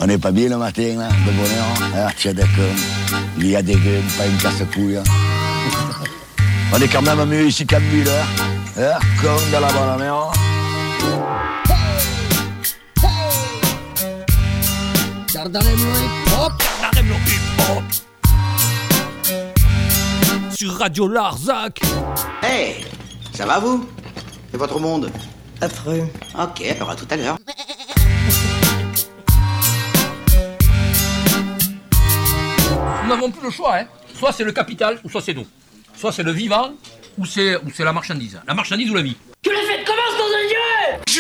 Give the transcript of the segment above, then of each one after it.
On n'est pas bien le matin, là, de bonheur. Tiens, d'accord. Il y a des gueules, pas une casse-couille. On est quand même mieux ici qu'à Müller. Comme dans la bonne mer. Dardanello hip-hop. Dardanello hip-hop. Sur Radio Larzac. Hey, ça va vous? C'est votre monde? Affreux. Ok, alors à tout à l'heure. Nous n'avons plus le choix, hein. Soit c'est le capital, ou soit c'est nous. Soit c'est le vivant, ou c'est la marchandise. La marchandise ou la vie. Que la fête commence dans un dieu!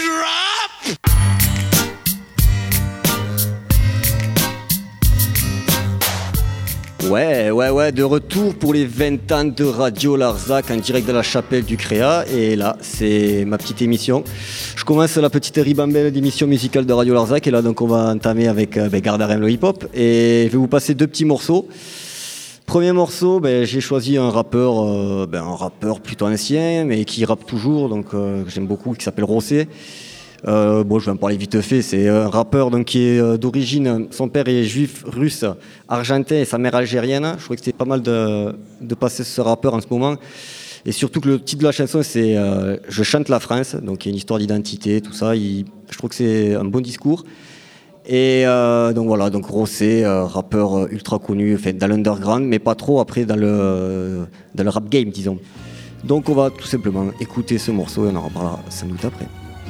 Ouais, de retour pour les 20 ans de Radio Larzac en direct de la chapelle du Créa. Et là, c'est ma petite émission. Je commence la petite ribambelle d'émission musicale de Radio Larzac. Et là, donc, on va entamer avec Dardanello hip-hop. Et je vais vous passer 2 petits morceaux. Premier morceau, j'ai choisi un rappeur plutôt ancien, mais qui rappe toujours, donc j'aime beaucoup, qui s'appelle Rossé. Je vais en parler vite fait. C'est un rappeur donc, qui est d'origine, son père est juif russe, argentin et sa mère algérienne. Je trouvais que c'était pas mal de passer ce rappeur en ce moment. Et surtout que le titre de la chanson, c'est Je chante la France, donc il y a une histoire d'identité, tout ça. Je trouve que c'est un bon discours. Et donc voilà, donc Rossé, rappeur ultra connu, fait dans l'underground, mais pas trop après dans le rap game, disons. Donc on va tout simplement écouter ce morceau et on en reparlera 5 minutes après.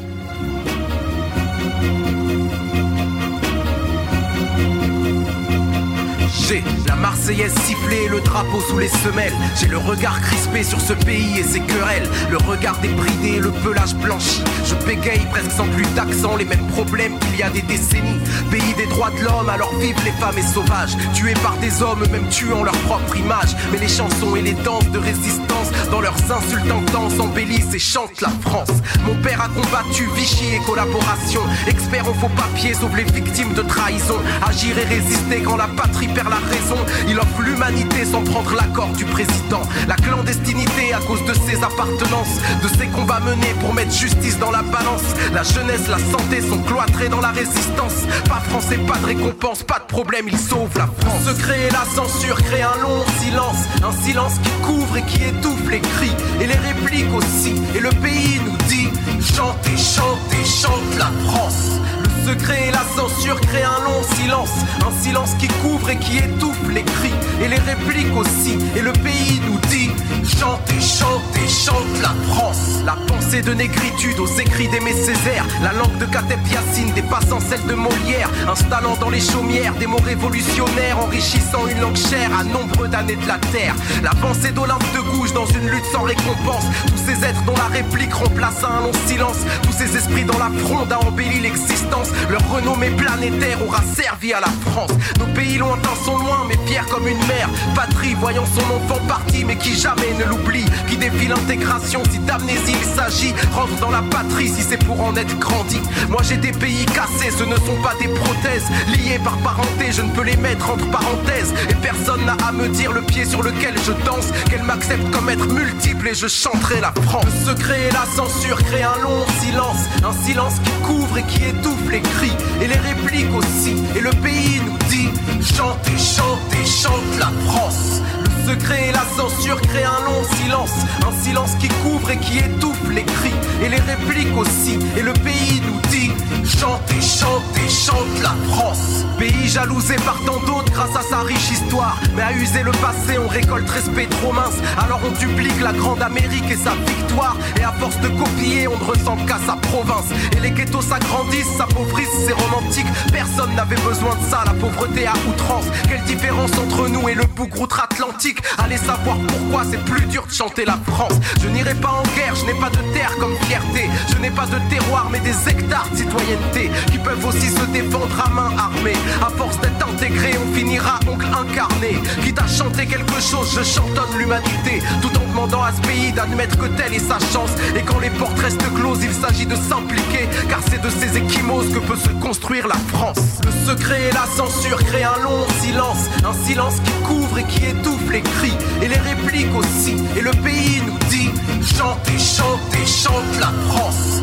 J'ai la Marseillaise sifflée et le drapeau sous les semelles. J'ai le regard crispé sur ce pays et ses querelles. Le regard débridé et le pelage blanchi. Je bégaye presque sans plus d'accent. Les mêmes problèmes qu'il y a des décennies. Pays des droits de l'homme, alors vivent les femmes et sauvages. Tués par des hommes, eux-mêmes tuant leur propre image. Mais les chansons et les danses de résistance, dans leurs insultes intenses, embellissent et chantent la France. Mon père a combattu Vichy et collaboration. Expert en faux papiers, sauve les victimes de trahison. Agir et résister quand la patrie perd la raison. Il offre l'humanité sans prendre l'accord du président. La clandestinité à cause de ses appartenances, de ses combats menés pour mettre justice dans la balance. La jeunesse, la santé sont cloîtrés dans la résistance. Pas français, pas de récompense, pas de problème, il sauve la France. Le secret et la censure créent un long silence. Un silence qui couvre et qui étouffe les cris. Et les répliques aussi. Et le pays nous dit chantez, chantez, chante la France. Le secret et la censure créent un long silence. Un silence qui couvre et qui étouffe les cris. Et les répliques aussi. Et le pays nous dit chantez, chantez, chante la France. La pensée de négritude aux écrits d'Aimé Césaire. La langue de Kateb Yassine dépassant celle de Molière. Installant dans les chaumières des mots révolutionnaires. Enrichissant une langue chère à nombre d'années de la terre. La pensée d'Olympe de Gouges dans une lutte sans récompense. Tous ces êtres dont la réplique remplace un long silence. Tous ces esprits dans la fronde a embelli l'existence. Leur renommée planétaire aura servi à la France. Nos pays lointains sont loin mais fiers comme une mère. Patrie voyant son enfant parti mais qui jamais ne l'oublie. Qui défie l'intégration si d'amnésie il s'agit. Rentre dans la patrie si c'est pour en être grandi. Moi j'ai des pays cassés, ce ne sont pas des prothèses. Liés par parenté, je ne peux les mettre entre parenthèses. Et personne n'a à me dire le pied sur lequel je danse. Qu'elle m'accepte comme être multiple et je chanterai la France. Le secret et la censure créent un long silence. Un silence qui couvre et qui étouffe les cris. Et les répliques aussi. Et le pays nous dit chantez, chantez, chante la France. Le secret et la censure créent un long silence. Un silence qui couvre et qui étouffe les cris. Et les répliques aussi. Et le pays nous dit chantez, chantez, chante la France. Pays jalousé par tant d'autres grâce à sa riche histoire. Mais à user le passé on récolte respect trop mince. Alors on duplique la grande Amérique et sa victoire. Et à force de copier on ne ressemble qu'à sa province. Et les ghettos s'agrandissent, s'appauvrissent, c'est romantique. Personne n'avait besoin de ça, la pauvreté à outrance. Quelle différence entre nous et le bougre outre-Atlantique. Allez savoir pourquoi c'est plus dur de chanter la France. Je n'irai pas en guerre, je n'ai pas de terre comme fierté. Je n'ai pas de terroir mais des hectares de citoyenneté. Qui peuvent aussi se défendre à main armée. À force d'être intégré on finira oncle incarné. Quitte à chanter quelque chose je chantonne l'humanité. Tout en demandant à ce pays d'admettre que telle est sa chance. Et quand les portes restent closes il s'agit de s'impliquer. Car c'est de ces échymoses que peut se construire la France. Le secret et la censure créent un long silence. Un silence qui couvre et qui étouffe les cris. Et les répliques aussi. Et le pays nous dit chantez, chantez, chante la France. Le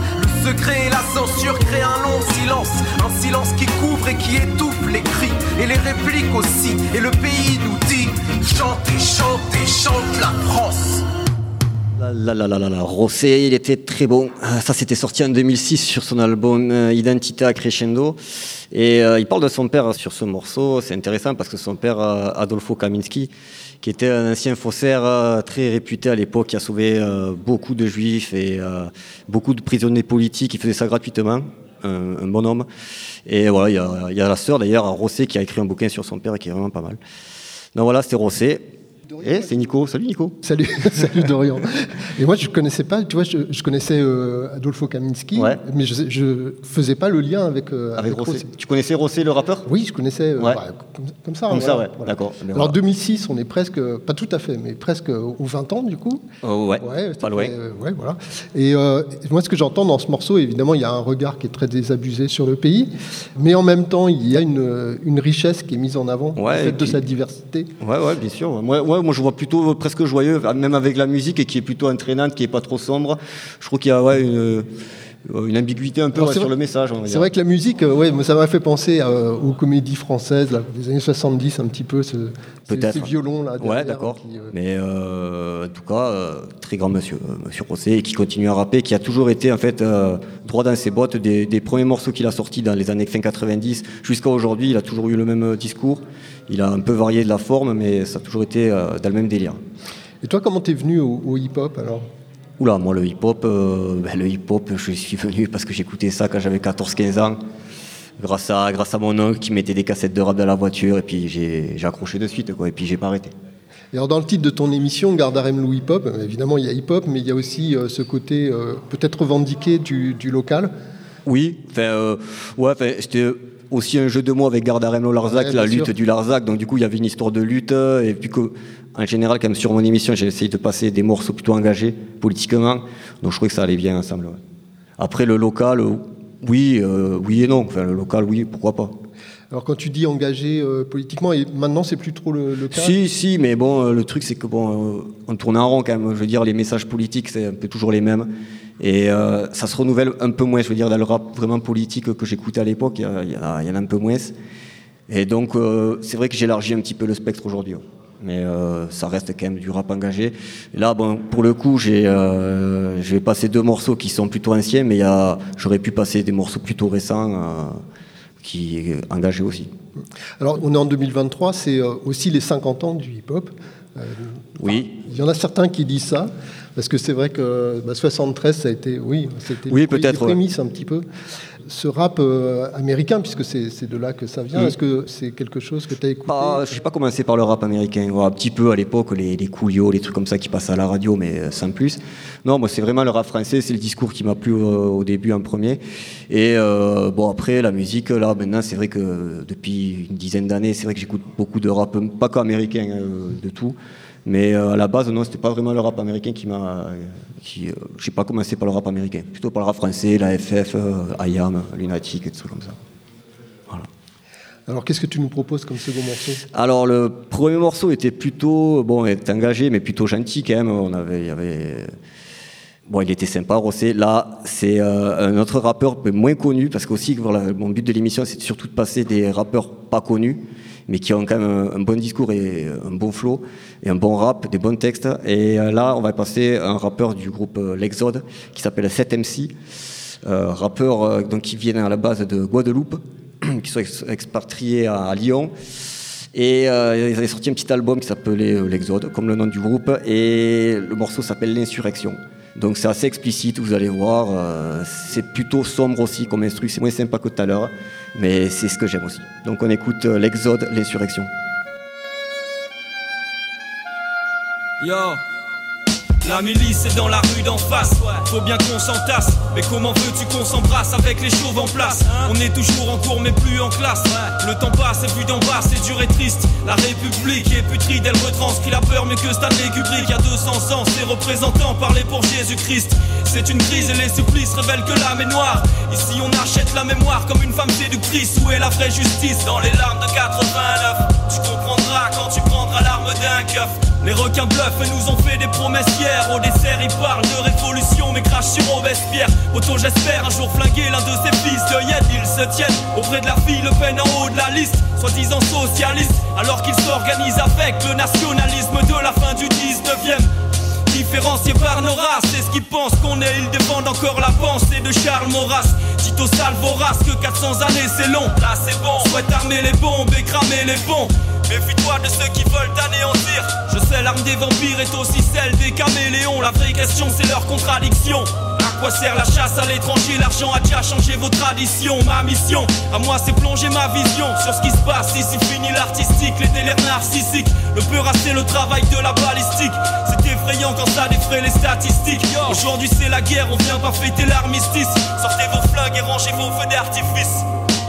secret et la censure créent un long silence. Un silence qui couvre et qui étouffe les cris et les répliques aussi. Et le pays nous dit chantez, chantez, chante la France. Rosé, il était très bon. Ça, c'était sorti en 2006 sur son album Identità Crescendo. Et il parle de son père sur ce morceau. C'est intéressant parce que son père, Adolfo Kaminski, qui était un ancien faussaire très réputé à l'époque, qui a sauvé beaucoup de juifs et beaucoup de prisonniers politiques. Il faisait ça gratuitement, un bon homme. Et voilà, il y a la sœur d'ailleurs, Rosé, qui a écrit un bouquin sur son père qui est vraiment pas mal. Donc voilà, c'était Rosé. Et c'est Nico. Salut Nico. Salut Dorian. Et moi je connaissais pas, tu vois, je connaissais Adolfo Kaminski, ouais. Mais je faisais pas le lien avec Rosé. Tu connaissais Rosé le rappeur ? Oui, je connaissais ouais. Comme ça. Comme ça, ouais. Voilà. D'accord. Alors voilà. 2006, on est presque, pas tout à fait, mais presque aux 20 ans du coup. Ouais, pas loin. Ouais, voilà. Et moi ce que j'entends dans ce morceau, évidemment, il y a un regard qui est très désabusé sur le pays, mais en même temps, il y a une richesse qui est mise en avant, le fait de sa diversité. Ouais, bien sûr. Moi, je vois plutôt presque joyeux, même avec la musique, et qui est plutôt entraînante, qui est pas trop sombre. Je trouve qu'il y a une ambiguïté un peu sur le message. C'est vrai que la musique, ça m'a fait penser aux comédies françaises là, des années 70, un petit peu, ces violons là. Ouais, d'accord. Mais en tout cas, très grand monsieur Rosé, et qui continue à rapper, qui a toujours été en fait droit dans ses bottes des premiers morceaux qu'il a sortis dans les années fin 90 jusqu'à aujourd'hui. Il a toujours eu le même discours. Il a un peu varié de la forme, mais ça a toujours été dans le même délire. Et toi, comment t'es venu au hip-hop alors ? Oula, moi le hip-hop, je suis venu parce que j'écoutais ça quand j'avais 14-15 ans, grâce à mon oncle qui mettait des cassettes de rap dans la voiture, et puis j'ai accroché de suite, quoi, et puis j'ai pas arrêté. Et alors dans le titre de ton émission, Garde à Remlou hip-hop, évidemment il y a hip-hop, mais il y a aussi ce côté peut-être revendiqué du local. Oui, c'était aussi un jeu de mots avec Garde à Remlou Larzac, la lutte du Larzac, donc du coup il y avait une histoire de lutte, et puis en général, quand même, sur mon émission, j'ai essayé de passer des morceaux plutôt engagés politiquement, donc je trouvais que ça allait bien ensemble. Ouais. Après, le local, oui et non. Enfin, le local, oui, pourquoi pas. Alors, quand tu dis engagé politiquement, et maintenant, c'est plus trop le cas ? Si, mais bon, le truc, c'est que on tourne en rond quand même. Je veux dire, les messages politiques, c'est un peu toujours les mêmes. Et ça se renouvelle un peu moins, je veux dire, dans le rap vraiment politique que j'écoutais à l'époque, il y en a un peu moins. Et donc, c'est vrai que j'élargis un petit peu le spectre aujourd'hui. Ouais. Mais ça reste quand même du rap engagé. Et là, pour le coup, je vais passer 2 morceaux qui sont plutôt anciens, mais j'aurais pu passer des morceaux plutôt récents qui sont engagés aussi. Alors, on est en 2023, c'est aussi les 50 ans du hip-hop. Oui. Il y en a certains qui disent ça, parce que c'est vrai que 73, ça a été, c'était les prémices un petit peu. Ce rap américain, puisque c'est de là que ça vient, est-ce que c'est quelque chose que tu as écouté ? Je n'ai pas commencé par le rap américain. Un petit peu à l'époque, les Coolio, les trucs comme ça qui passaient à la radio, mais sans plus. Non, moi c'est vraiment le rap français, c'est le discours qui m'a plu au début en premier. Et après, la musique, là maintenant, c'est vrai que depuis une dizaine d'années, c'est vrai que j'écoute beaucoup de rap, pas qu'américain, de tout. Mais à la base, non, c'était pas vraiment le rap américain j'ai pas commencé par le rap américain, plutôt par le rap français, la FF, IAM, Lunatic, et des trucs comme ça. Voilà. Alors, qu'est-ce que tu nous proposes comme second morceau ? Alors, le premier morceau était plutôt, est engagé, mais plutôt gentil quand même. Il était sympa, Rosé. Là, c'est un autre rappeur moins connu, parce qu'aussi, mon but de l'émission, c'est surtout de passer des rappeurs pas connus, mais qui ont quand même un bon discours et un bon flow, et un bon rap, des bons textes. Et là, on va passer un rappeur du groupe L'Exode, qui s'appelle 7MC, rappeur qui vient à la base de Guadeloupe, qui sont expatriés à Lyon. Et ils avaient sorti un petit album qui s'appelait L'Exode, comme le nom du groupe, et le morceau s'appelle L'Insurrection. Donc c'est assez explicite, vous allez voir, c'est plutôt sombre aussi comme instru, c'est moins sympa que tout à l'heure, mais c'est ce que j'aime aussi. Donc on écoute L'Exode, L'Insurrection. Yo, la milice est dans la rue d'en face, faut bien qu'on s'en tasse. Mais comment veux-tu qu'on s'embrasse avec les chauves en place ? On est toujours en cours mais plus en classe. Le temps passe et vu d'en bas c'est dur et triste. La République est putride, elle retranscrit la peur. Mais que Stanley Kubrick, il y a 200 ans, ses représentants parlaient pour Jésus-Christ. C'est une crise et les supplices révèlent que l'âme est noire. Ici on achète la mémoire comme une femme séductrice. Où est la vraie justice ? Dans les larmes de 89. Tu comprendras quand tu prendras l'arme d'un keuf. Les requins bluffent et nous ont fait des promesses hier. Au dessert ils parlent de révolution mais crachent sur Robespierre. Auto j'espère un jour flinguer l'un de ses fils de Yed. Ils se tiennent auprès de la fille Le Pen en haut de la liste, soi-disant socialiste, alors qu'ils s'organisent avec le nationalisme de la fin du 19e. Différenciés par nos races, c'est ce qu'ils pensent qu'on est. Ils défendent encore la pensée de Charles Maurras. Tito Salvoras, que 400 années c'est long. Là c'est bon, souhaite armer les bombes et cramer les ponts. Méfie-toi de ceux qui veulent t'anéantir. Je sais, l'arme des vampires est aussi celle des caméléons. La vraie question c'est leur contradiction. À quoi sert la chasse à l'étranger? L'argent a déjà changé vos traditions. Ma mission, à moi c'est plonger ma vision sur ce qui se passe ici. Fini l'artistique, les délires narcissiques. Le peur c'est le travail de la balistique. C'est effrayant quand ça défraie les statistiques. Aujourd'hui c'est la guerre, on vient pas fêter l'armistice. Sortez vos flingues et rangez vos feux d'artifice.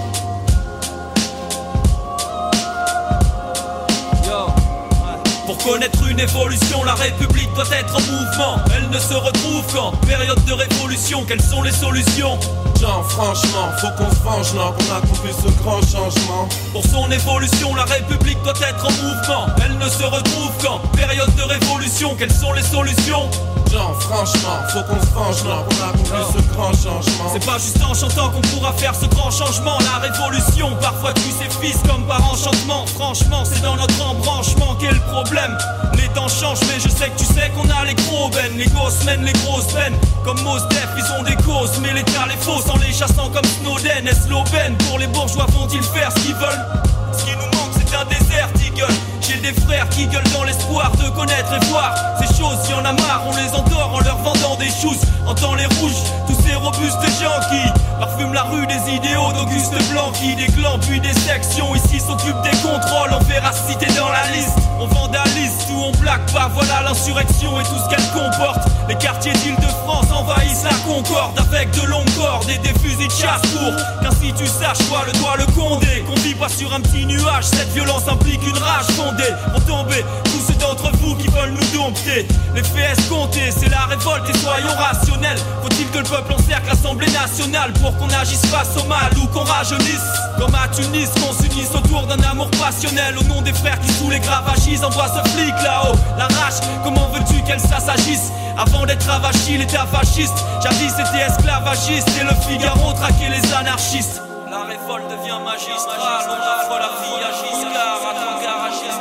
Pour connaître une évolution, la République doit être en mouvement. Elle ne se retrouve qu'en période de révolution. Quelles sont les solutions? Genre franchement, faut qu'on se venge, non, qu'on accomplisse ce grand changement. Pour son évolution, la République doit être en mouvement. Elle ne se retrouve qu'en période de révolution. Quelles sont les solutions? Genre franchement, faut qu'on se venge, non, qu'on accomplisse ce grand changement. C'est pas juste en chantant qu'on pourra faire ce grand changement. La révolution, parfois tue ses fils comme par enchantement. Franchement, c'est dans notre embranchement qu'est le problème. Les temps changent, mais je sais que tu sais qu'on a les gros bennes. Les gosses mènent les grosses peines. Comme Mos Def, ils ont des causes, mais l'État les fausse en les chassant comme Snowden. Est-ce l'aubaine? Pour les bourgeois vont-ils faire ce qu'ils veulent? Ce qui nous manque c'est un désert, Eagle. J'ai des frères qui gueulent dans l'espoir de connaître et voir ces choses, y en a marre, on les endort en leur vendant des choses. Entends les rouges, tous ces robustes gens qui parfument la rue des idéaux d'Auguste Blanqui. Des clans puis des sections, ici s'occupent des contrôles. On verra citer dans la liste, on vandalise tout, on plaque pas. Voilà l'insurrection et tout ce qu'elle comporte. Les quartiers d'Île-de-France envahissent la Concorde avec de longues cordes et des fusils de chasse pour qu'ainsi tu saches quoi le doigt le Condé. Qu'on vit pas sur un petit nuage, cette violence implique une rage fondée. Vont tomber tous ceux d'entre vous qui veulent nous dompter. Les faits escomptés, c'est la révolte et soyons rationnels. Faut-il que le peuple encercle l'Assemblée nationale pour qu'on agisse face au mal ou qu'on rajeunisse? Comme à Tunis, qu'on s'unisse autour d'un amour passionnel. Au nom des frères qui sous les graves agissent, envoie ce flic là-haut. La rage, comment veux-tu qu'elle s'agisse? Avant d'être avachi, l'État fasciste. Jadis c'était esclavagiste et le Figaro traquait les anarchistes. La révolte devient magistrale, on affre la vie à Giscard, à ton garagiste.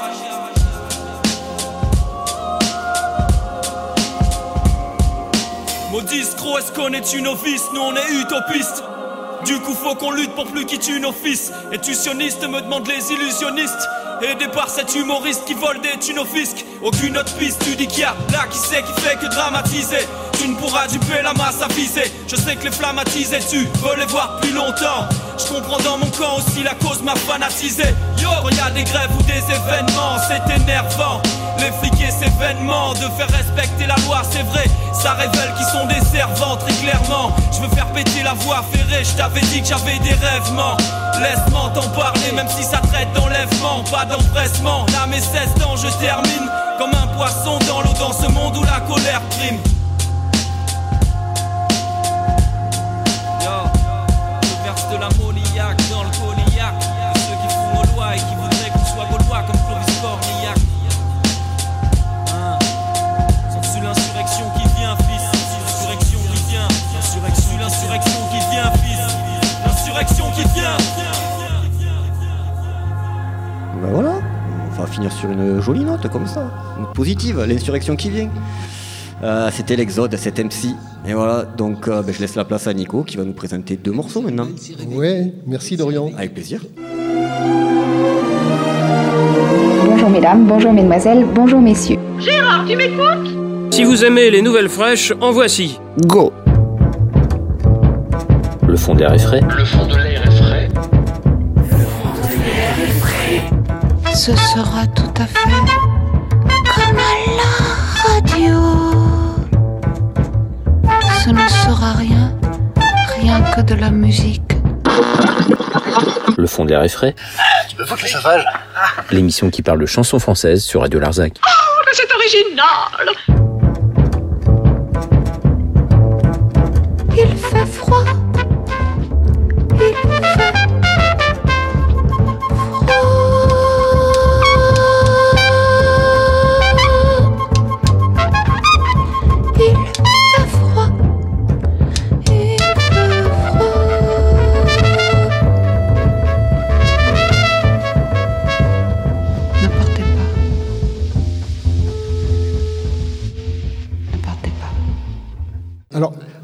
Maudit scro, est-ce qu'on est une novice? Nous on est utopistes. Du coup faut qu'on lutte pour plus qui tue nos fils. Et tu sioniste me demande les illusionnistes. Aidé par cet humoriste qui vole des thunes au fisc. Aucune autre piste, tu dis qu'il y a là qui sait qui fait que dramatiser. Tu ne pourras duper la masse à viser. Je sais que les flammatisés, tu veux les voir plus longtemps. Je comprends dans mon camp aussi la cause m'a fanatisé. Yo, quand y a des grèves ou des événements, c'est énervant. Les flics et ces événements, de faire respecter la loi, c'est vrai. Ça révèle qu'ils sont des servants très clairement. Je veux faire péter la voie ferrée. Je t'avais dit que j'avais des rêvements. Laisse-moi t'en parler même si ça traite d'enlèvement. Pas d'empressement, là mes 16 ans je termine comme un poisson dans l'eau dans ce monde où la colère prime. Yo, je verse de l'ammoniaque dans le cognac de ceux qui font nos lois et qui voudraient qu'on soit gaulois comme Clovis Cornillac. Sens-tu l'insurrection qui vient, fils? L'insurrection qui vient, l'insurrection qui vient, fils. L'insurrection qui vient. Ben voilà, on va finir sur une jolie note comme ça, une note positive, l'insurrection qui vient. C'était l'Exode, cet MC. Et voilà, donc je laisse la place à Nico qui va nous présenter 2 morceaux maintenant. Ouais, merci Dorian. Avec plaisir. Bonjour mesdames, bonjour mesdemoiselles, bonjour messieurs. Gérard, tu m'écoutes? Si vous aimez les nouvelles fraîches, en voici. Go. Le fond d'air est frais. Le fond de l'air est frais. Ce sera tout à fait comme à la radio. Ce ne sera rien que de la musique. Le fond d'air est frais. Tu me foutre les sauvages? L'émission qui parle de chansons françaises sur Radio Larzac. Oh, mais c'est original! Il fait froid. Il fait froid.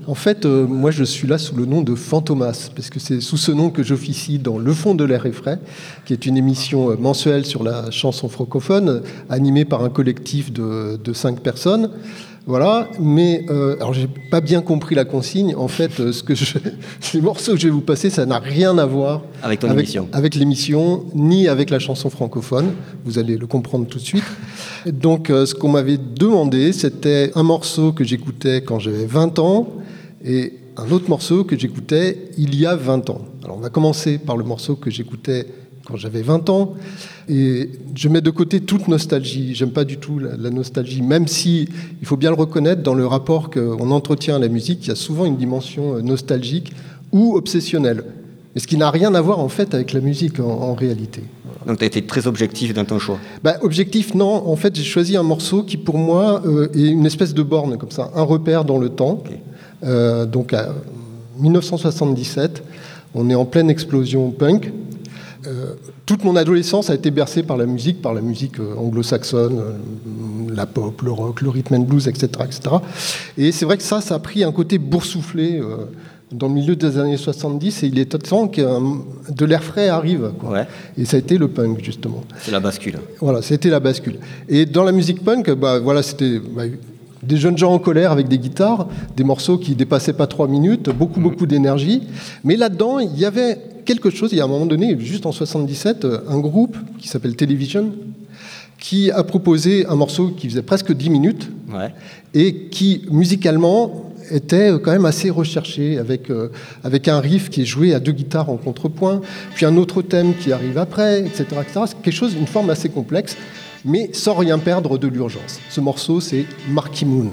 En fait, moi, je suis là sous le nom de Fantomas, parce que c'est sous ce nom que j'officie dans Le Fond de l'air est frais, qui est une émission mensuelle sur la chanson francophone, animée par un collectif de 5 personnes. Voilà, mais alors j'ai pas bien compris la consigne. En fait, les morceaux que je vais vous passer, ça n'a rien à voir avec l'émission, ni avec la chanson francophone. Vous allez le comprendre tout de suite. Donc, ce qu'on m'avait demandé, c'était un morceau que j'écoutais quand j'avais 20 ans et un autre morceau que j'écoutais il y a 20 ans. Alors, on va commencer par le morceau que j'écoutais quand j'avais 20 ans, et je mets de côté toute nostalgie. J'aime pas du tout la nostalgie, même si, il faut bien le reconnaître, dans le rapport qu'on entretient à la musique, il y a souvent une dimension nostalgique ou obsessionnelle, mais ce qui n'a rien à voir en fait avec la musique en réalité. Voilà. Donc tu as été très objectif dans ton choix. Objectif, non. En fait, j'ai choisi un morceau qui, pour moi, est une espèce de borne, comme ça, un repère dans le temps. Okay. Donc, à 1977, on est en pleine explosion punk. Toute mon adolescence a été bercée par la musique anglo-saxonne, la pop, le rock, le rhythm and blues, etc., etc. Et c'est vrai que ça a pris un côté boursouflé dans le milieu des années 70, et il est temps que de l'air frais arrive, quoi. Ouais. Et ça a été le punk, justement. C'est la bascule. Voilà, c'était la bascule. Et dans la musique punk, c'était des jeunes gens en colère avec des guitares, des morceaux qui dépassaient pas 3 minutes, beaucoup d'énergie. Mais là-dedans, il y avait quelque chose. Il y a un moment donné, juste en 77, un groupe qui s'appelle Television, qui a proposé un morceau qui faisait presque 10 minutes, ouais, et qui, musicalement, était quand même assez recherché, avec un riff qui est joué à 2 guitares en contrepoint, puis un autre thème qui arrive après, etc., etc. C'est quelque chose, une forme assez complexe, mais sans rien perdre de l'urgence. Ce morceau, c'est Marquee Moon.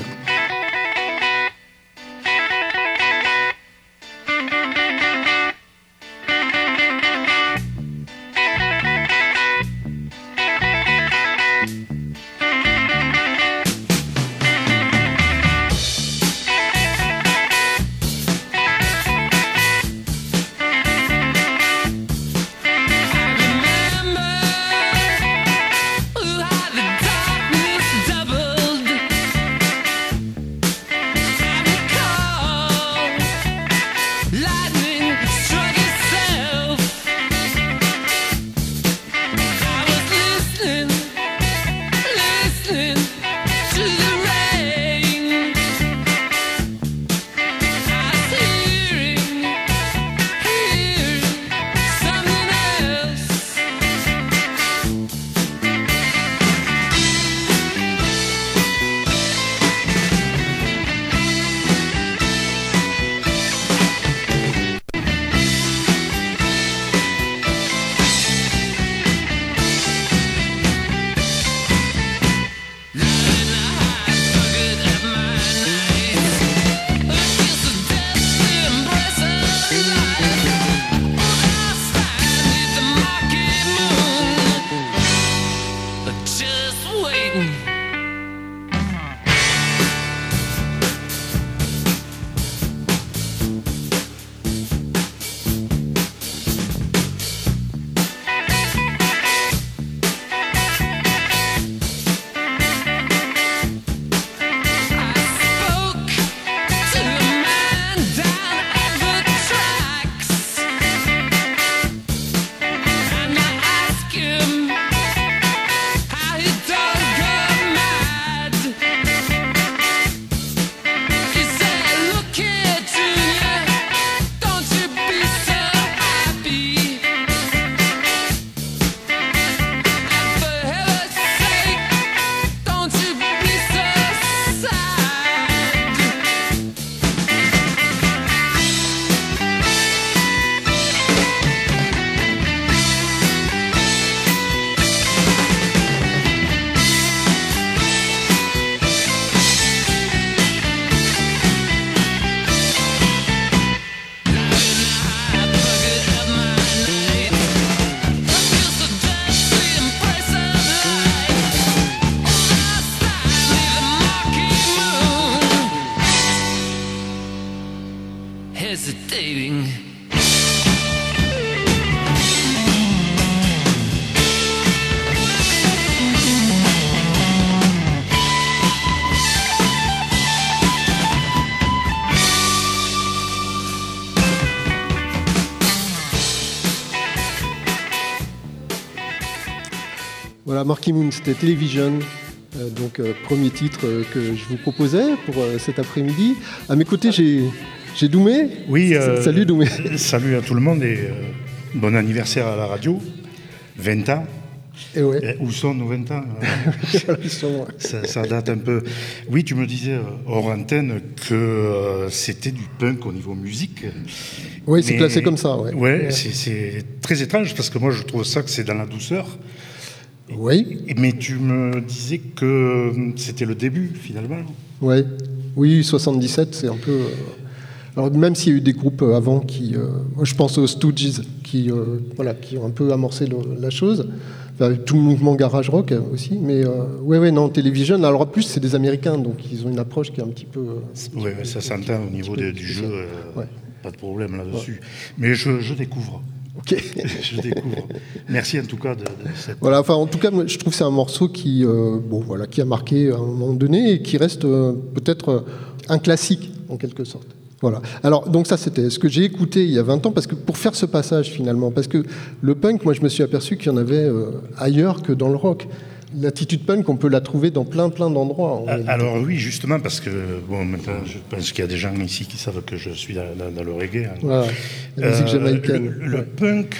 Voilà, Marquee Moon, c'était Television. Donc, premier titre que je vous proposais pour cet après-midi. À mes côtés, j'ai Doumé. Oui. Salut Doumé. Salut à tout le monde et bon anniversaire à la radio. 20 ans. Et ouais. Où sont nos 20 ans ça date un peu. Oui, tu me disais hors antenne que c'était du punk au niveau musique. Oui, c'est classé comme ça. Ouais. Ouais. C'est très étrange parce que moi je trouve ça que c'est dans la douceur. Oui. Mais tu me disais que c'était le début finalement. Ouais. Oui, 77, c'est un peu. Alors même s'il y a eu des groupes avant qui, moi je pense aux Stooges qui ont un peu amorcé la chose. Enfin, tout le mouvement garage rock aussi, mais non, Television. Alors en plus c'est des Américains, donc ils ont une approche qui est un petit peu. Oui, ça s'entend au niveau du jeu, pas de problème là-dessus. Ouais. Mais je découvre. Ok. Je découvre. Merci en tout cas de cette. Voilà, enfin en tout cas, je trouve que c'est un morceau qui a marqué à un moment donné et qui reste peut-être un classique en quelque sorte. Voilà. Alors, donc ça, c'était ce que j'ai écouté il y a 20 ans, parce que pour faire ce passage, finalement, parce que le punk, moi, je me suis aperçu qu'il y en avait ailleurs que dans le rock. L'attitude punk, on peut la trouver dans plein d'endroits. Alors oui, justement, parce que, maintenant, je pense qu'il y a des gens ici qui savent que je suis dans le reggae. Hein. Voilà, la musique jamaïcaine. Le punk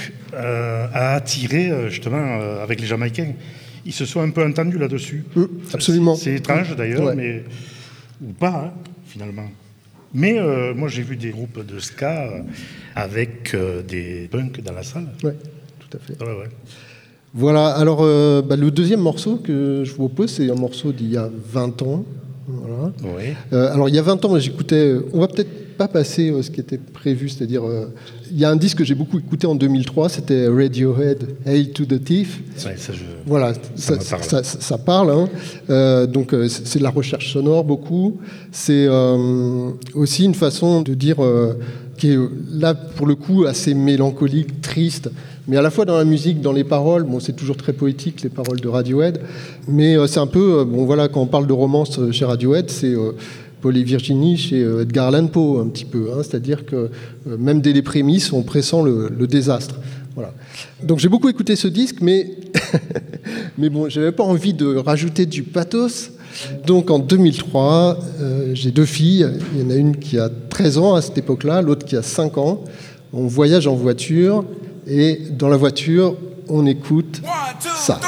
a attiré, justement, avec les Jamaïcains. Ils se sont un peu entendus là-dessus. Absolument. C'est étrange, d'ailleurs, mais... Ou pas, hein, finalement. Mais moi, j'ai vu des groupes de ska avec des punks dans la salle. Oui, tout à fait. Ouais. Voilà, alors le deuxième morceau que je vous propose, c'est un morceau d'il y a 20 ans. Voilà. Oui. Alors, il y a 20 ans, j'écoutais... On va peut-être pas passer ce qui était prévu, c'est-à-dire... il y a un disque que j'ai beaucoup écouté en 2003, c'était Radiohead, Hail to the Thief. Ouais, voilà, ça parle. Hein. Donc, c'est de la recherche sonore, beaucoup. C'est aussi une façon de dire... qui est là, pour le coup, assez mélancolique, triste, mais à la fois dans la musique, dans les paroles. Bon, c'est toujours très poétique, les paroles de Radiohead, mais c'est un peu... quand on parle de romance chez Radiohead, c'est Paul et Virginie chez Edgar Allan Poe, un petit peu. Hein, c'est-à-dire que même dès les prémices, on pressent le désastre. Voilà. Donc j'ai beaucoup écouté ce disque, mais bon, j'avais pas envie de rajouter du pathos. Donc en 2003, j'ai 2 filles. Il y en a une qui a 13 ans à cette époque-là, l'autre qui a 5 ans. On voyage en voiture et dans la voiture, on écoute ça.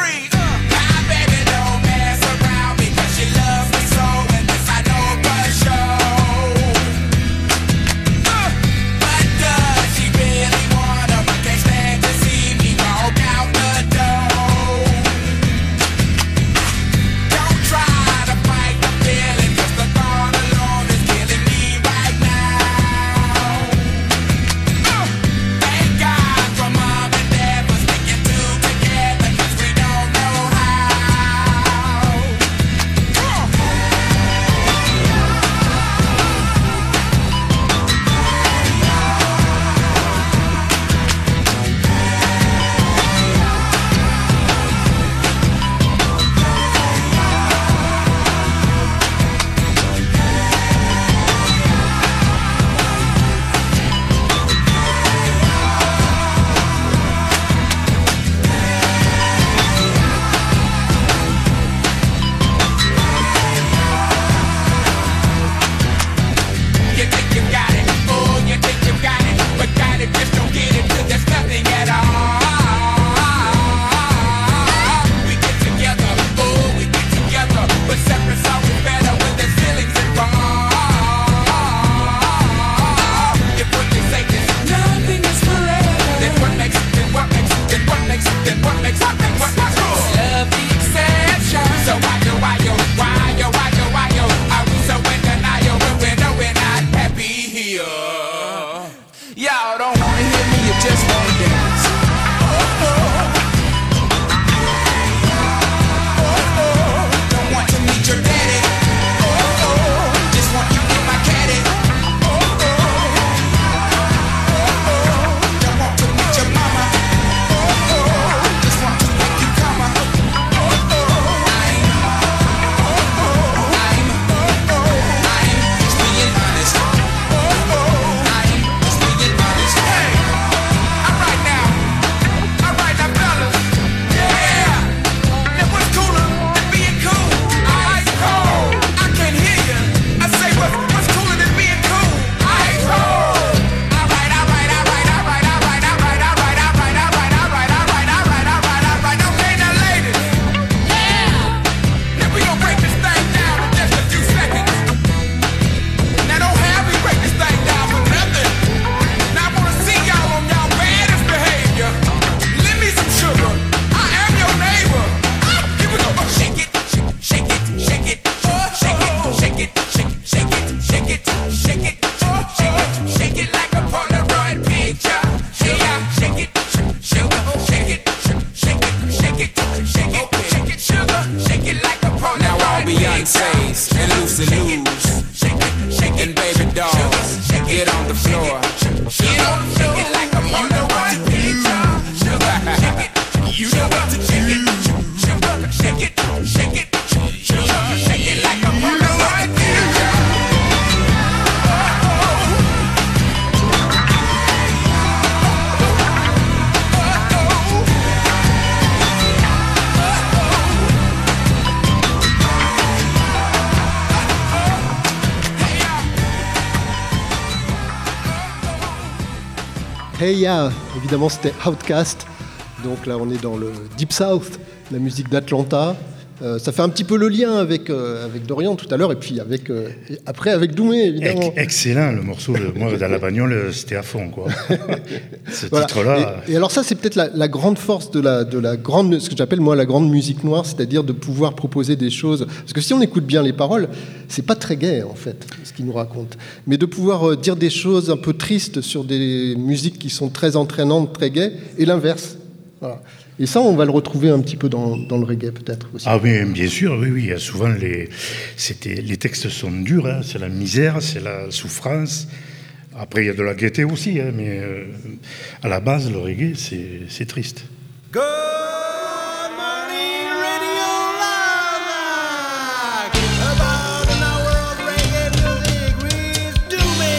Hey Ya, évidemment c'était Outkast. Donc là on est dans le Deep South, la musique d'Atlanta. Ça fait un petit peu le lien avec Dorian tout à l'heure et puis après avec Doumé évidemment. Excellent le morceau, moi dans la bagnole c'était à fond quoi. Ce titre-là. Et alors ça c'est peut-être la grande force de la grande, ce que j'appelle moi la grande musique noire, c'est-à-dire de pouvoir proposer des choses. Parce que si on écoute bien les paroles, c'est pas très gai en fait ce qu'il nous raconte, mais de pouvoir dire des choses un peu tristes sur des musiques qui sont très entraînantes, très gaies, et l'inverse. Voilà. Et ça, on va le retrouver un petit peu dans le reggae, peut-être aussi. Ah oui, bien sûr, oui. Souvent, les textes sont durs, hein. C'est la misère, c'est la souffrance. Après, il y a de la gaieté aussi, hein, mais à la base, le reggae, c'est triste. Good morning, Radio Larzac. About an hour of reggae music with Doumé.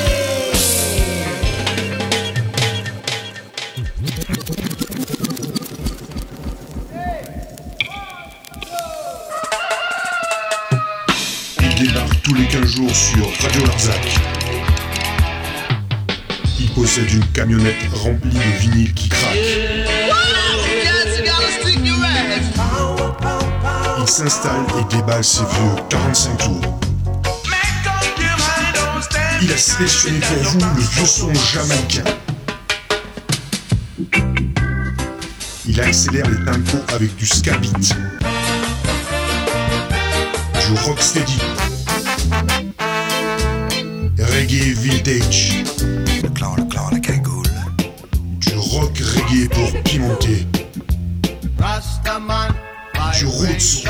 Il débarque tous les 15 jours sur Radio Larzac. Il possède une camionnette remplie de vinyles qui craquent. Il s'installe et déballe ses vieux 45 tours. Il a sélectionné pour vous le vieux son jamaïcain. Il accélère les tempos avec du ska beat, du rocksteady, reggae vintage, le clan, la cagoule, du rock reggae pour pimenter, du roots,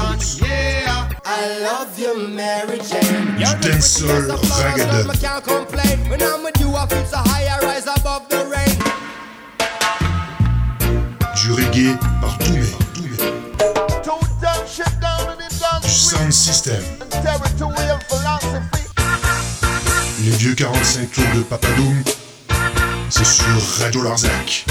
du dancehall raggadon, du reggae par Doumé, du sound system, les vieux 45 tours de Papadoum, c'est sur Radio Larzac.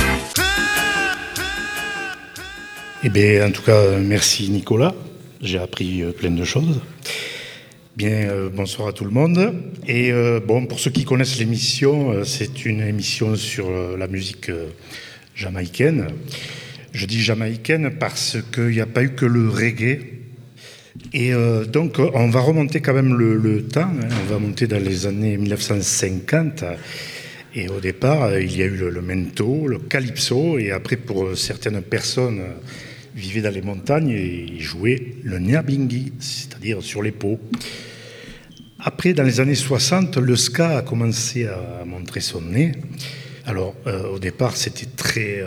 Eh bien, en tout cas, merci Nicolas. J'ai appris plein de choses. Bien, bonsoir à tout le monde. Et bon, pour ceux qui connaissent l'émission, c'est une émission sur la musique jamaïcaine. Je dis jamaïcaine parce qu'il n'y a pas eu que le reggae. Et donc, on va remonter quand même le temps. Hein. On va monter dans les années 1950. Et au départ, il y a eu le mento, le calypso. Et après, pour certaines personnes vivaient dans les montagnes, et ils jouaient le nyabinghi, c'est-à-dire sur les peaux. Après, dans les années 60, le ska a commencé à montrer son nez. Alors, au départ, c'était très,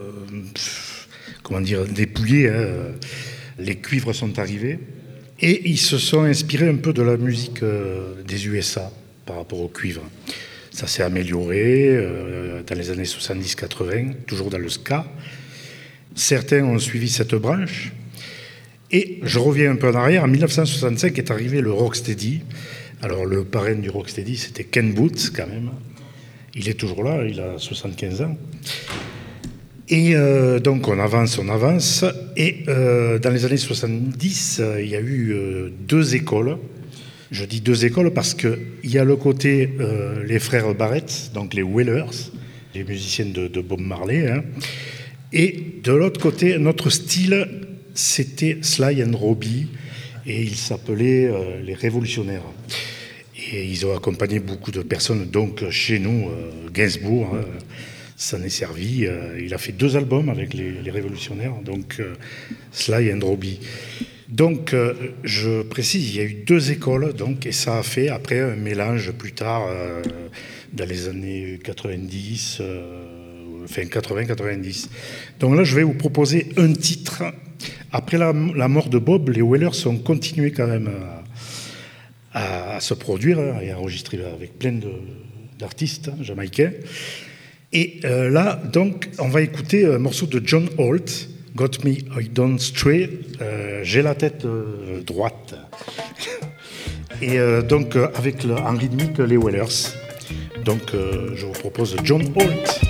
dépouillé. Hein. Les cuivres sont arrivés. Et ils se sont inspirés un peu de la musique des USA par rapport au cuivre. Ça s'est amélioré dans les années 70-80, toujours dans le ska. Certains ont suivi cette branche. Et je reviens un peu en arrière. En 1965 est arrivé le rocksteady. Alors, le parrain du rocksteady, c'était Ken Booth, quand même. Il est toujours là, il a 75 ans. Et donc, on avance. Et dans les années 70, il y a eu deux écoles. Je dis deux écoles parce qu'il y a le côté les frères Barrett, donc les Wailers, les musiciens de Bob Marley. Hein. Et de l'autre côté, notre style, c'était Sly and Robbie, et ils s'appelaient les Révolutionnaires. Et ils ont accompagné beaucoup de personnes, donc chez nous, Gainsbourg, s'en est servi. Il a fait 2 albums avec les Révolutionnaires, donc Sly and Robbie. Donc, je précise, il y a eu 2 écoles, donc, et ça a fait après un mélange plus tard, dans les années 90, enfin 80-90. Donc là, je vais vous proposer un titre. Après la mort de Bob, les Wailers ont continué quand même à se produire et à enregistrer avec plein d'artistes jamaïcains. Et là, donc, on va écouter un morceau de John Holt, Got Me I Don't Stray, j'ai la tête droite. Et donc, avec en rythmique, les Wailers. Donc, je vous propose John Holt.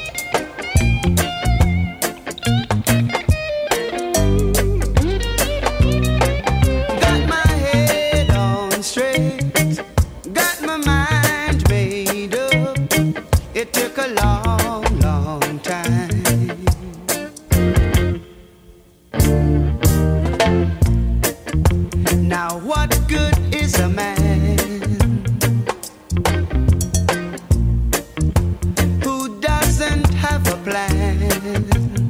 It took a long, long time. Now what good is a man who doesn't have a plan?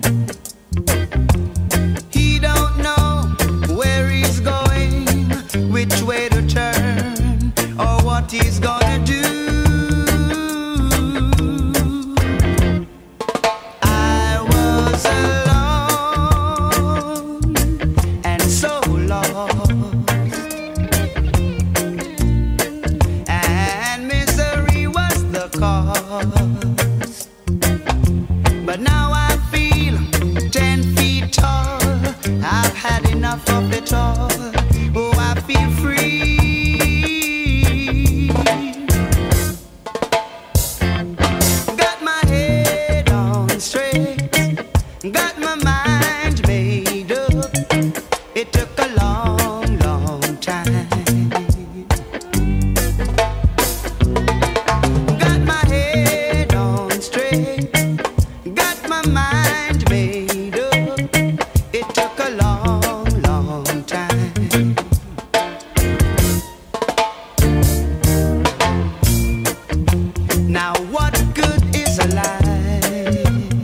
He don't know where he's going, which way to turn, or what he's gonna do. I was alone and so lost, and misery was the cause. But now I feel 10 feet tall. I've had enough of it all. Oh, I feel free. Got my head on straight, got my mind made up. It took a long, long time. Got my head on straight, got my mind made up. It took a long, long time. Now what good is a lie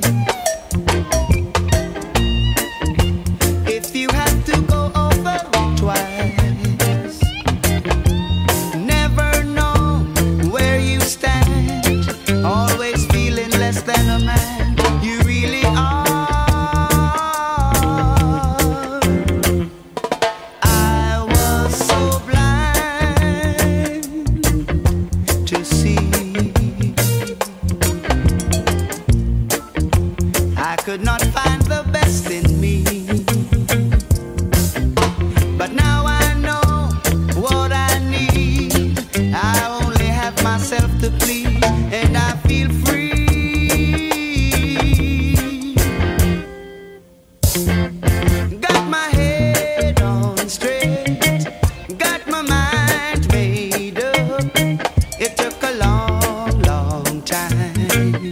if you have to go over it twice? Never know where you stand, always feeling less than a man you really are. I was so blind to see, I could not find the best in me. But now I know what I need. I only have myself to please, and I feel free. Got my head on straight, got my mind made up. It took a long, long time.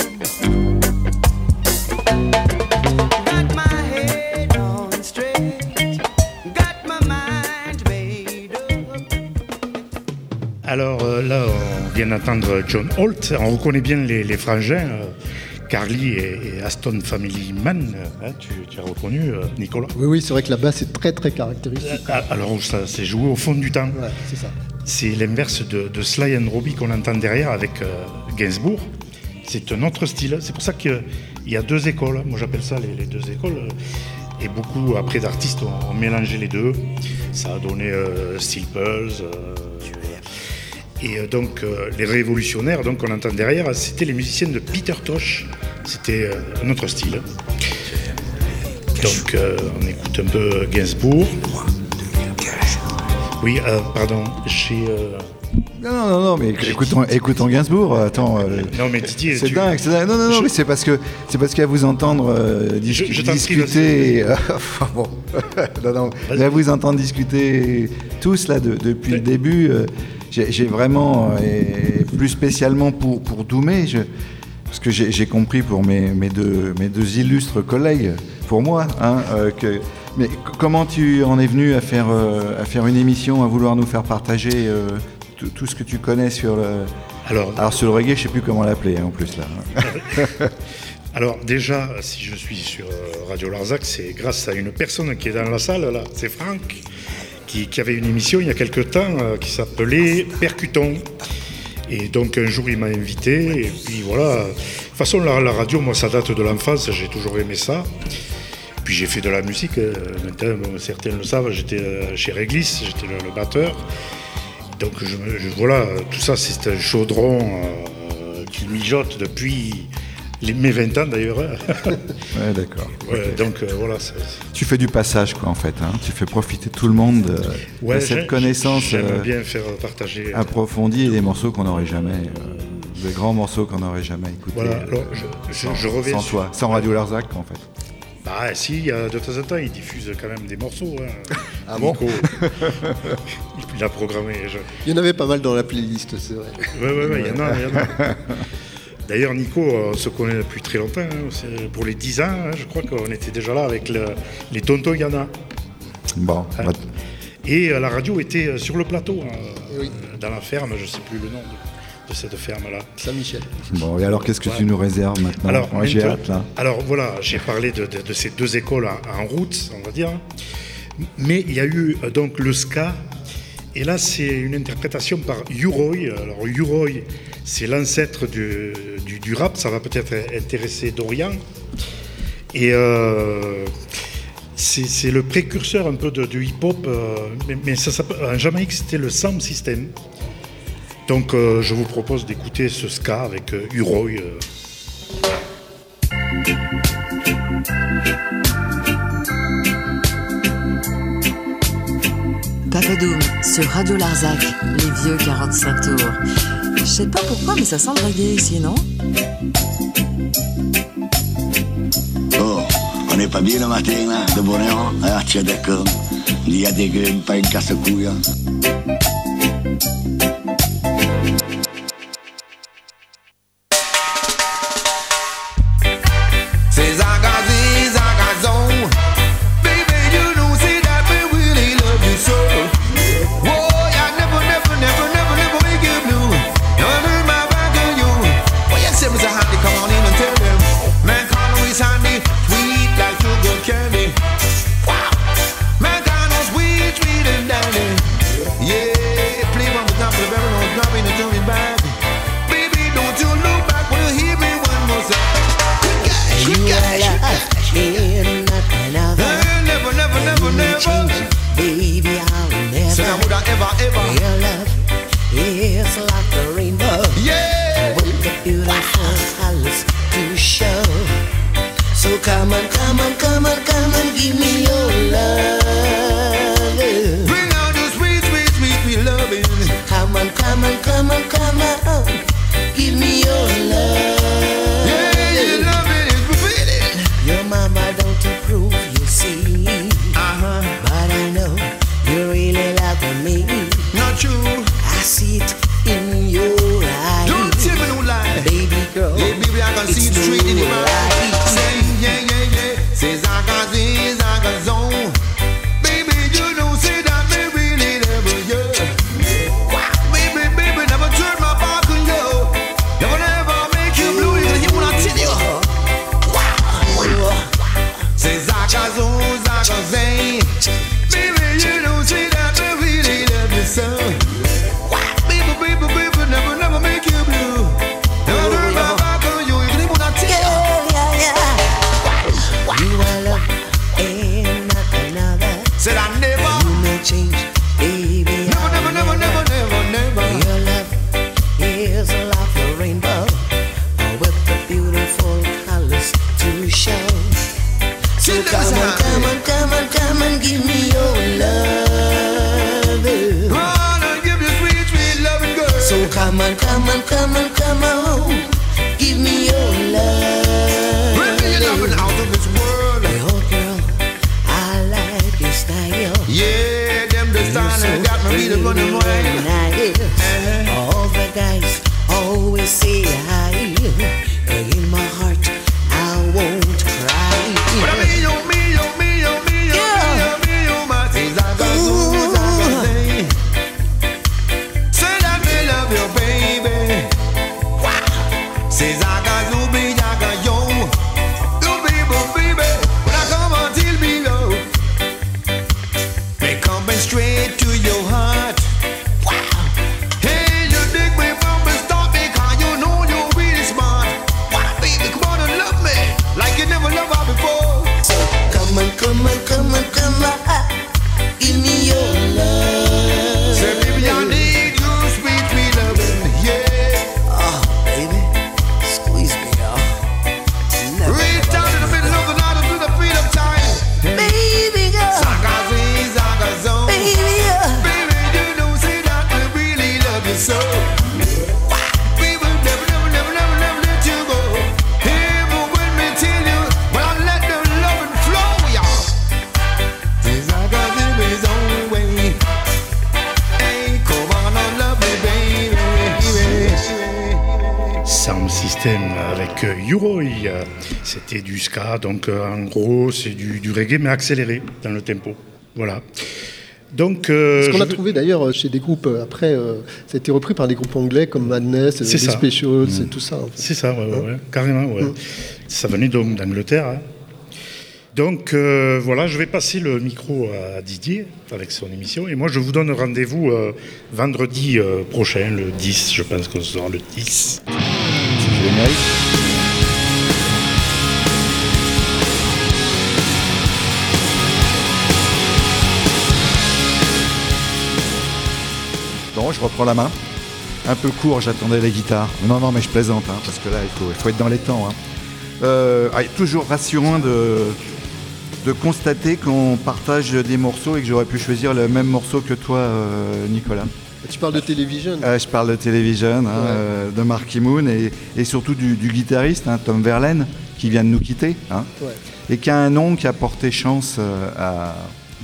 Got my head on straight, got my mind made up. Alors là, on vient d'entendre John Holt. On reconnaît bien les frangins, Carly et Aston Family Man. Hein, tu as reconnu, Nicolas? Oui, c'est vrai que la basse est très très caractéristique. Alors ça s'est joué au fond du temps. Ouais, c'est ça. C'est l'inverse de Sly and Robbie qu'on entend derrière avec Gainsbourg. C'est un autre style. C'est pour ça qu'il y a deux écoles. Moi j'appelle ça les deux écoles. Et beaucoup après d'artistes ont mélangé les deux. Ça a donné Steel Pulse. Et donc les révolutionnaires donc, qu'on entend derrière, c'était les musiciens de Peter Tosh. C'était un autre style. Donc on écoute un peu Gainsbourg. Oui, pardon, chez... Non, mais écoutons Gainsbourg. Attends, non, mais Didier, c'est dingue. Non, mais c'est parce qu'à vous entendre discuter. Enfin bon, non, à vous entendre discuter tous là depuis le début, j'ai vraiment, et plus spécialement pour Doumé, parce que j'ai compris pour mes deux illustres collègues, pour moi, hein, que. Mais comment tu en es venu à faire une émission, à vouloir nous faire partager tout ce que tu connais sur le... Alors sur le reggae, je ne sais plus comment l'appeler en plus là. Alors déjà, si je suis sur Radio Larzac, c'est grâce à une personne qui est dans la salle là, c'est Franck, qui avait une émission il y a quelque temps qui s'appelait Percuton. Et donc un jour il m'a invité, et puis voilà. De toute façon la radio, moi ça date de l'enfance, j'ai toujours aimé ça. Puis j'ai fait de la musique, maintenant certains le savent, j'étais chez Réglisse, j'étais le batteur. Donc voilà, tout ça c'est un chaudron qui mijote depuis mes 20 ans d'ailleurs. Ouais, d'accord. Ouais, okay. Donc voilà. Tu fais du passage quoi en fait, hein. Tu fais profiter tout le monde de cette connaissance j'aime bien faire partager approfondie et des morceaux qu'on n'aurait jamais, des grands morceaux qu'on n'aurait jamais écoutés. Voilà, alors je reviens sans toi, sans Radio Larzac en fait. Bah si, de temps en temps, il diffuse quand même des morceaux. Hein. Ah bon? Il a programmé. Il y en avait pas mal dans la playlist, c'est vrai. Ouais, il y en a. D'ailleurs, Nico, on se connaît depuis très longtemps. Pour les 10 ans, je crois qu'on était déjà là avec les Tonton Yana. Bon. Et la radio était sur le plateau, dans la ferme, je ne sais plus le nom de cette ferme-là. Saint-Michel. Bon, et alors qu'est-ce que tu nous réserves maintenant? Alors, moi, j'ai hâte, là. Alors voilà, j'ai parlé de ces deux écoles en route, on va dire. Mais il y a eu donc le ska. Et là, c'est une interprétation par U-Roy. Alors U-Roy, c'est l'ancêtre du rap. Ça va peut-être intéresser Dorian. Et c'est le précurseur un peu du hip-hop. Mais ça, en Jamaïque, c'était le sound system. Donc, je vous propose d'écouter ce ska avec U-Roy. Papadoum sur Radio Larzac, les vieux 45 tours. Je sais pas pourquoi, mais ça sent le reggae ici, non? Oh, on n'est pas bien le matin, là, de bonheur, hein, tiens d'accord. Il y a des gueules, pas une casse-couille. Hein. Hey, you dig me from the start because you know you System avec Yoroi. C'était du ska, donc en gros c'est du reggae mais accéléré dans le tempo. Voilà. Donc, ce qu'on a trouvé d'ailleurs chez des groupes après, ça a été repris par des groupes anglais comme Madness, les Specials et tout ça. En fait. C'est ça, ouais, carrément. Ouais. Ça venait donc d'Angleterre. Hein. Donc voilà, je vais passer le micro à Didier avec son émission et moi je vous donne rendez-vous vendredi prochain, le 10, je pense qu'on sera le 10. Génial. Bon, je reprends la main. Un peu court, j'attendais les guitares. Non, mais je plaisante, hein, parce que là, il faut être dans les temps. Hein. Toujours rassurant de constater qu'on partage des morceaux et que j'aurais pu choisir le même morceau que toi, Nicolas. Tu parles de Television. Je parle de Television, de Marky Moon et surtout du guitariste, hein, Tom Verlaine, qui vient de nous quitter. Hein, et qui a un nom qui a porté chance à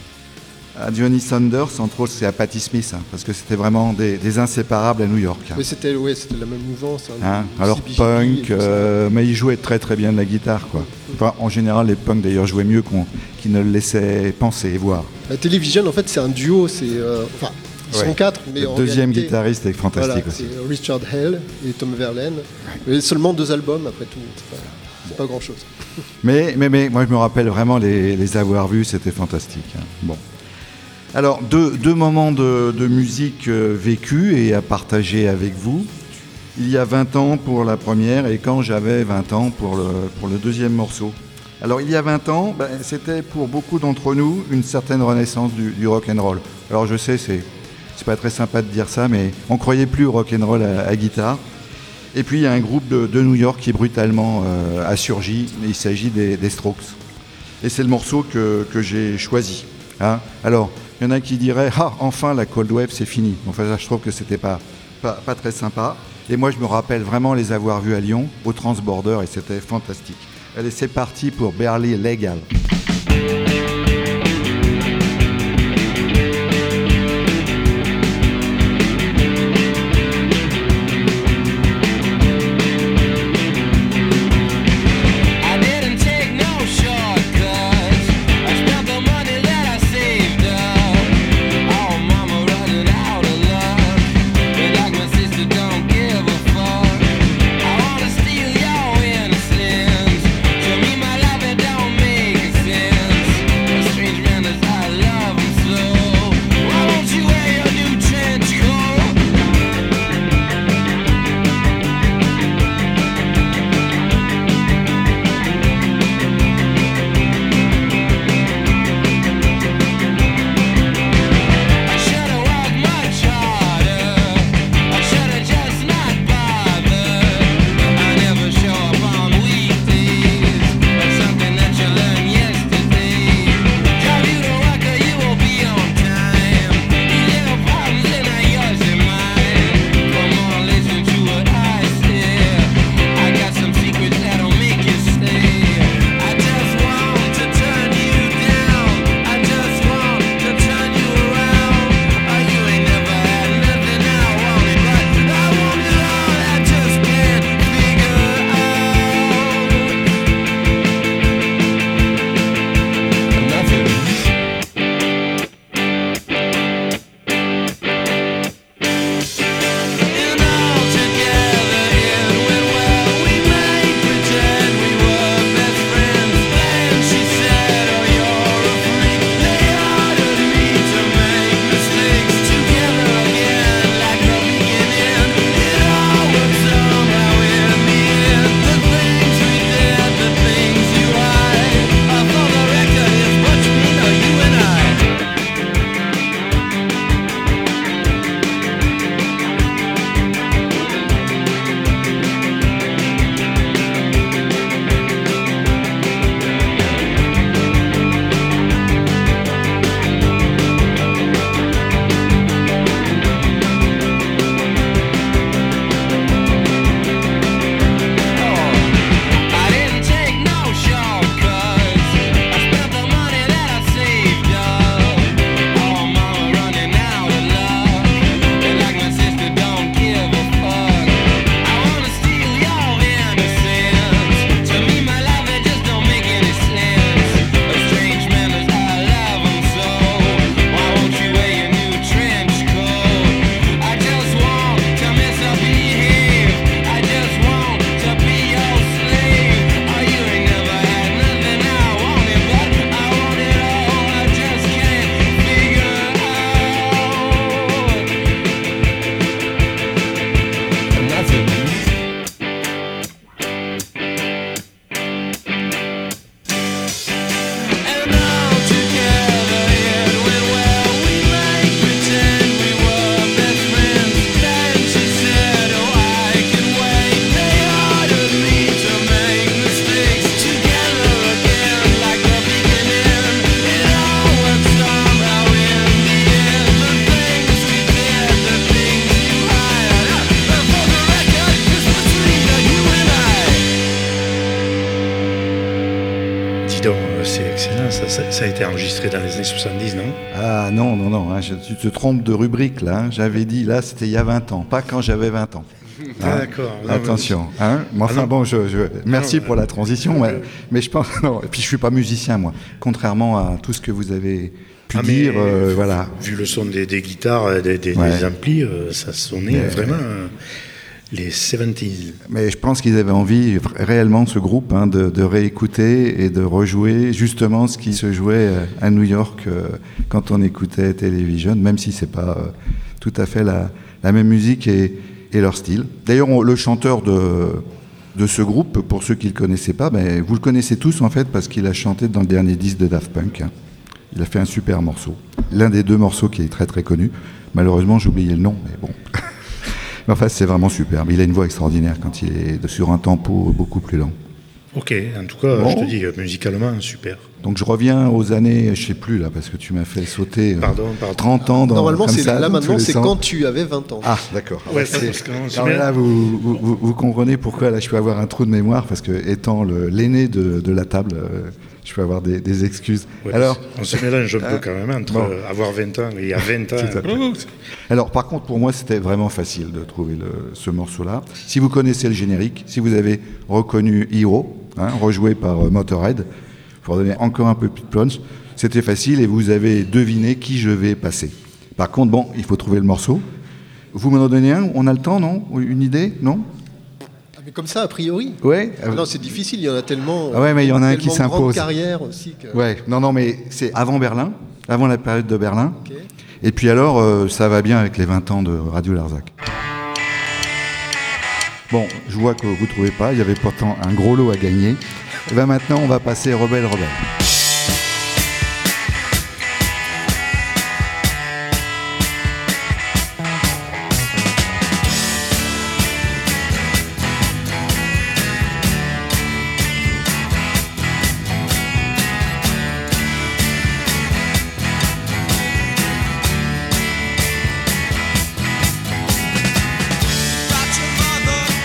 Johnny Saunders, entre autres, c'est à Patti Smith, hein, parce que c'était vraiment des inséparables à New York. Hein. Mais c'était la même mouvance. Hein, alors punk, mais il jouait très très bien de la guitare, quoi. Enfin, en général, les punks d'ailleurs jouaient mieux qu'ils ne le laissaient penser et voir. La Television, en fait, c'est un duo, ils sont 4, mais le deuxième guitariste est fantastique aussi. C'est Richard Hell et Tom Verlaine. Mais seulement 2 albums, après tout, c'est pas grand-chose. Mais moi, je me rappelle vraiment les avoir vus, c'était fantastique. Hein. Bon. Alors, deux moments de musique vécus et à partager avec vous. Il y a 20 ans pour la première et quand j'avais 20 ans pour le deuxième morceau. Alors, il y a 20 ans, c'était pour beaucoup d'entre nous une certaine renaissance du rock'n'roll. Alors, je sais, c'est pas très sympa de dire ça, mais on croyait plus au rock'n'roll à guitare. Et puis, il y a un groupe de New York qui brutalement a surgi. Il s'agit des Strokes. Et c'est le morceau que j'ai choisi. Hein. Alors, il y en a qui diraient « Ah, enfin, la Cold Wave, c'est fini ». Enfin, je trouve que c'était pas très sympa. Et moi, je me rappelle vraiment les avoir vus à Lyon, au Transborder, et c'était fantastique. Allez, c'est parti pour Barely Legal. Show me my life, it don't make sense. été enregistré dans les années 70, non? Ah non, tu te trompes de rubrique là. J'avais dit là, c'était il y a 20 ans, pas quand j'avais 20 ans. D'accord. Attention. Merci pour la transition, mais je pense... Non, et puis je suis pas musicien, moi. Contrairement à tout ce que vous avez pu dire, voilà. Vu le son des guitares, des amplis, ça sonnait vraiment... les 70s. Mais je pense qu'ils avaient envie, réellement, ce groupe, de réécouter et de rejouer justement ce qui se jouait à New York quand on écoutait Television, même si c'est pas tout à fait la même musique et leur style. D'ailleurs, le chanteur de ce groupe, pour ceux qui ne le connaissaient pas, vous le connaissez tous en fait parce qu'il a chanté dans le dernier disque de Daft Punk. Il a fait un super morceau. L'un des 2 morceaux qui est très très connu. Malheureusement, j'ai oublié le nom, mais bon... Enfin, c'est vraiment superbe. Il a une voix extraordinaire quand il est sur un tempo beaucoup plus lent. Ok, en tout cas, je te dis, musicalement, super. Donc je reviens aux années, je sais plus là, parce que tu m'as fait sauter pardon. 30 ans dans... Normalement, maintenant, c'est quand tu avais 20 ans. Ah, d'accord. Ouais, là, vous comprenez pourquoi là, je peux avoir un trou de mémoire, parce que étant l'aîné de la table... je peux avoir des excuses. Ouais, alors, on se mélange un peu quand même entre avoir 20 ans et il y a 20 ans. Alors, par contre, pour moi, c'était vraiment facile de trouver ce morceau-là. Si vous connaissez le générique, si vous avez reconnu Hero, rejoué par Motorhead, pour donner encore un peu plus de punch, c'était facile et vous avez deviné qui je vais passer. Par contre, il faut trouver le morceau. Vous m'en donnez un? On a le temps, non? Une idée? Non? Mais comme ça, a priori. Ouais. Non, c'est difficile, il y en a tellement. Ouais, mais il y en a un qui s'impose. Grande carrière aussi. Ouais, non, mais c'est avant Berlin, avant la période de Berlin. Okay. Et puis alors, ça va bien avec les 20 ans de Radio Larzac. Bon, je vois que vous ne trouvez pas, il y avait pourtant un gros lot à gagner. Et bien maintenant, on va passer Rebelle.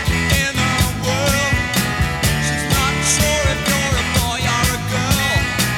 Sure if you're a boy or a girl.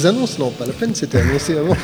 les annonces, non, pas la peine, c'était annoncé avant.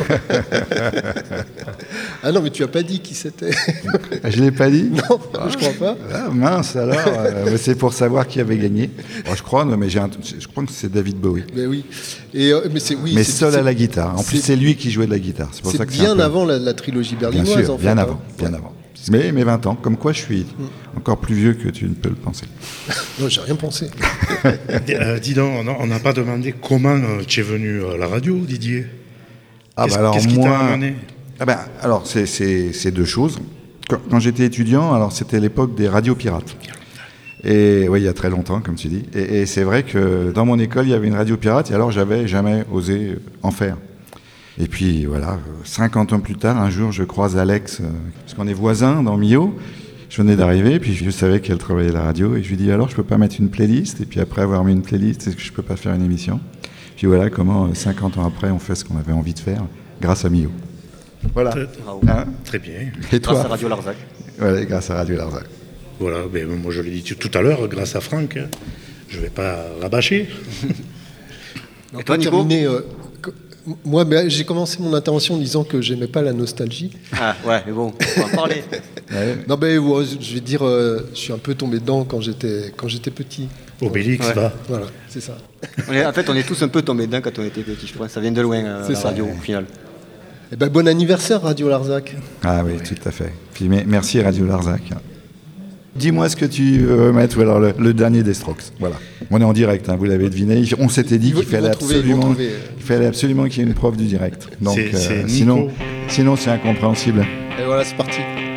Ah non, mais tu as pas dit qui c'était. Je l'ai pas dit. Non, je crois pas. Ah, mince alors, c'est pour savoir qui avait gagné. Bon, je crois, non, mais je crois que c'est David Bowie. Mais oui. Mais seul à la guitare. En plus, c'est lui qui jouait de la guitare. C'est pour ça que bien avant la trilogie berlinoise. Bien sûr, en fait, bien avant. Mais 20 ans, comme quoi je suis encore plus vieux que tu ne peux le penser. Non, j'ai rien pensé. Dis donc, on n'a pas demandé comment tu es venu à la radio, Didier. Qu'est-ce qui t'a amené? Alors, c'est deux choses. Quand j'étais étudiant, alors c'était l'époque des radios pirates. Et oui, il y a très longtemps, comme tu dis. Et c'est vrai que dans mon école, il y avait une radio pirate, et alors j'avais jamais osé en faire. Et puis voilà, 50 ans plus tard, un jour, je croise Alex, parce qu'on est voisins dans Millau. Je venais d'arriver, puis je savais qu'elle travaillait à la radio, et je lui dis alors, je peux pas mettre une playlist? Et puis après avoir mis une playlist, est-ce que je peux pas faire une émission? Puis voilà comment, 50 ans après, on fait ce qu'on avait envie de faire, grâce à Millau. Voilà. Très bien. Et toi? Grâce à Radio Larzac. Ouais, grâce à Radio Larzac. Voilà, mais moi je l'ai dit tout à l'heure, grâce à Franck, je vais pas rabâcher. Et toi, Nico? Moi, j'ai commencé mon intervention en disant que j'aimais pas la nostalgie. Ah ouais, mais bon, on va en parler. Non, mais je vais dire, je suis un peu tombé dedans quand j'étais petit. Obélix, va. Voilà, c'est ça. En fait, on est tous un peu tombés dedans quand on était petits, je crois. Ça vient de loin, la radio, au final. Eh ben, bon anniversaire, Radio Larzac. Ah oui, tout à fait. Puis merci, Radio Larzac. Dis-moi ce que tu veux mettre, ou alors le dernier des Strokes. Voilà. On est en direct, vous l'avez deviné. On s'était dit qu'il fallait absolument qu'il y ait une preuve du direct. Donc, sinon c'est incompréhensible. Et voilà, c'est parti.